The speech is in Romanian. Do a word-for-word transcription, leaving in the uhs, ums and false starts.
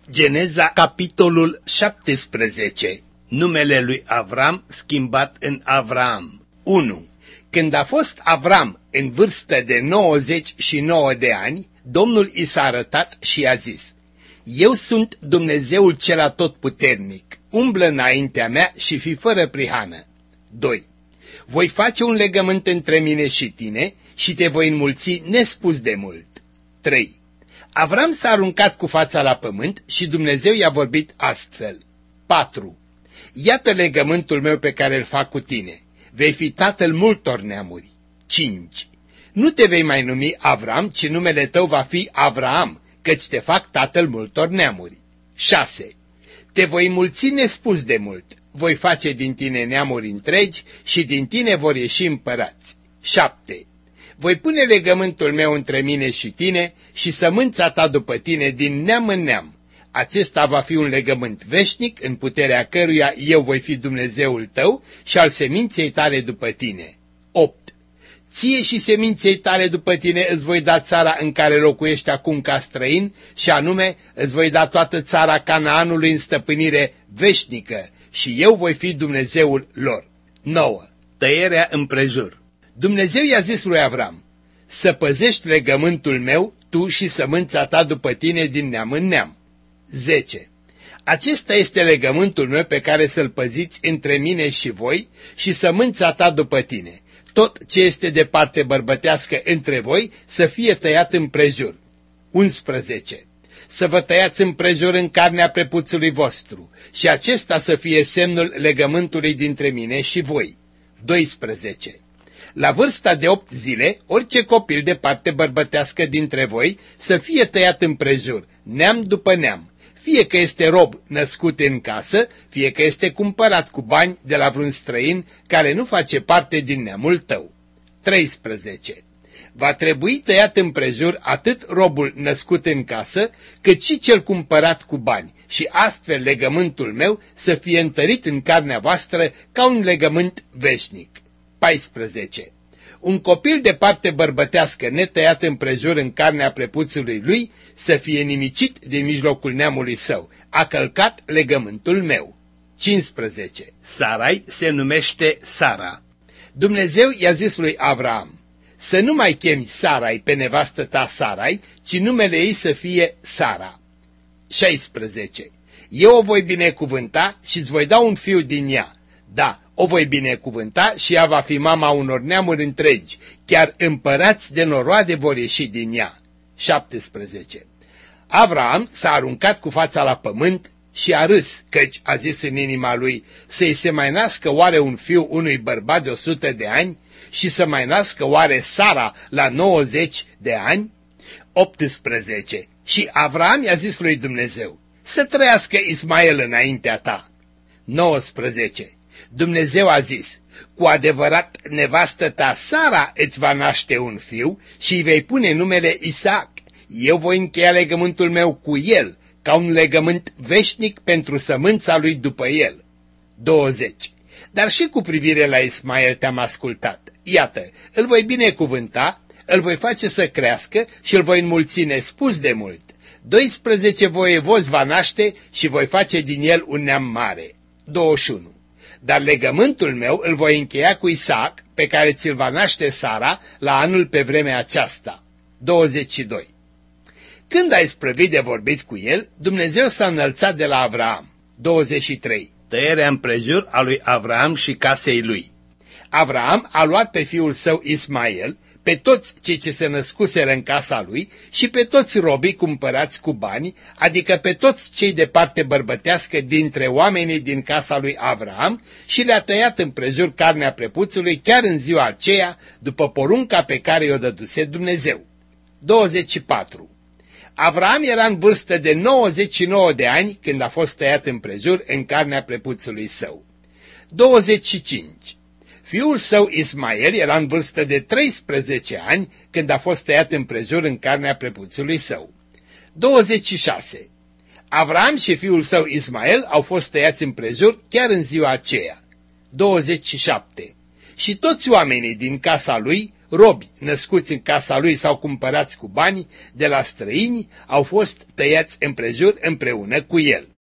Geneza, capitolul șaptesprezece. Numele lui Avram schimbat în Avram. unu. Când a fost Avram în vârstă de nouăzeci și nouă de ani, Domnul i s-a arătat și i-a zis: Eu sunt Dumnezeul cel atotputernic, umblă înaintea mea și fii fără prihană. doi. Voi face un legământ între mine și tine și te voi înmulți nespus de mult. trei. Avram s-a aruncat cu fața la pământ și Dumnezeu i-a vorbit astfel. patru. Iată legământul meu pe care îl fac cu tine. Vei fi tatăl multor neamuri. cinci. Nu te vei mai numi Avram, ci numele tău va fi Avraam, căci te fac tatăl multor neamuri. șase. Te voi mulți nespus de mult. Voi face din tine neamuri întregi și din tine vor ieși împărați. șapte. Voi pune legământul meu între mine și tine și sămânța ta după tine din neam în neam. Acesta va fi un legământ veșnic în puterea căruia eu voi fi Dumnezeul tău și al seminței tale după tine. opt. Ție și seminței tale după tine îți voi da țara în care locuiești acum ca străin, și anume îți voi da toată țara Canaanului în stăpânire veșnică și eu voi fi Dumnezeul lor. nouă. Tăierea împrejur. Dumnezeu i-a zis lui Avram: să păzești legământul meu, tu și sămânța ta după tine din neam în neam. zece. Acesta este legământul meu pe care să-l păziți între mine și voi și sămânța ta după tine. Tot ce este de parte bărbătească între voi să fie tăiat împrejur. unsprezece. Să vă tăiați împrejur în carnea prepuțului vostru și acesta să fie semnul legământului dintre mine și voi. doisprezece. La vârsta de opt zile, orice copil de parte bărbătească dintre voi să fie tăiat împrejur, neam după neam, fie că este rob născut în casă, fie că este cumpărat cu bani de la vreun străin care nu face parte din neamul tău. treisprezece. Va trebui tăiat împrejur atât robul născut în casă, cât și cel cumpărat cu bani, și astfel legământul meu să fie întărit în carnea voastră ca un legământ veșnic. paisprezece. Un copil de parte bărbătească netăiat împrejur în carnea prepuțului lui să fie nimicit din mijlocul neamului său, a călcat legământul meu. cincisprezece. Sarai se numește Sara. Dumnezeu i-a zis lui Avram: să nu mai chemi Sarai pe nevastă ta Sarai, ci numele ei să fie Sara. șaisprezece. Eu o voi binecuvânta și îți voi da un fiu din ea. Da, o voi binecuvânta și ea va fi mama unor neamuri întregi, chiar împărați de noroade vor ieși din ea. șaptesprezece. Avram s-a aruncat cu fața la pământ și a râs, căci a zis în inima lui: să-i se mai nască oare un fiu unui bărbat de o sută de ani și să mai nască oare Sara la nouăzeci de ani? optsprezece. Și Avram i-a zis lui Dumnezeu: să trăiască Ismael înaintea ta. nouăsprezece. Dumnezeu a zis: cu adevărat nevastă ta Sara îți va naște un fiu și îi vei pune numele Isaac. Eu voi încheia legământul meu cu el ca un legământ veșnic pentru sămânța lui după el. douăzeci. Dar și cu privire la Ismael te-am ascultat. Iată, îl voi binecuvânta, îl voi face să crească și îl voi înmulți nespus de mult. doisprezece voievozi va naște și voi face din el un neam mare. douăzeci și unu. Dar legământul meu îl voi încheia cu Isaac, pe care ți-l va naște Sara la anul pe vremea aceasta. douăzeci și doi. Când a isprăvit de vorbit cu el, Dumnezeu s-a înălțat de la Avram. douăzeci și trei. Tăierea împrejur a lui Avram și casei lui. Avram a luat pe fiul său Ismael, pe toți cei ce se născuseră în casa lui și pe toți robii cumpărați cu bani, adică pe toți cei de parte bărbătească dintre oamenii din casa lui Avram, și le-a tăiat împrejur carnea prepuțului chiar în ziua aceea, după porunca pe care i-o dăduse Dumnezeu. douăzeci și patru. Avram era în vârstă de nouăzeci și nouă de ani când a fost tăiat împrejur în carnea prepuțului său. douăzeci și cinci. Fiul său Ismael era în vârstă de treisprezece ani când a fost tăiat împrejur în carnea prepuțului său. douăzeci și șase. Avram și fiul său Ismael au fost tăiați împrejur chiar în ziua aceea. douăzeci și șapte. Și toți oamenii din casa lui, robi născuți în casa lui sau cumpărați cu bani de la străini au fost tăiați împrejur împreună cu el.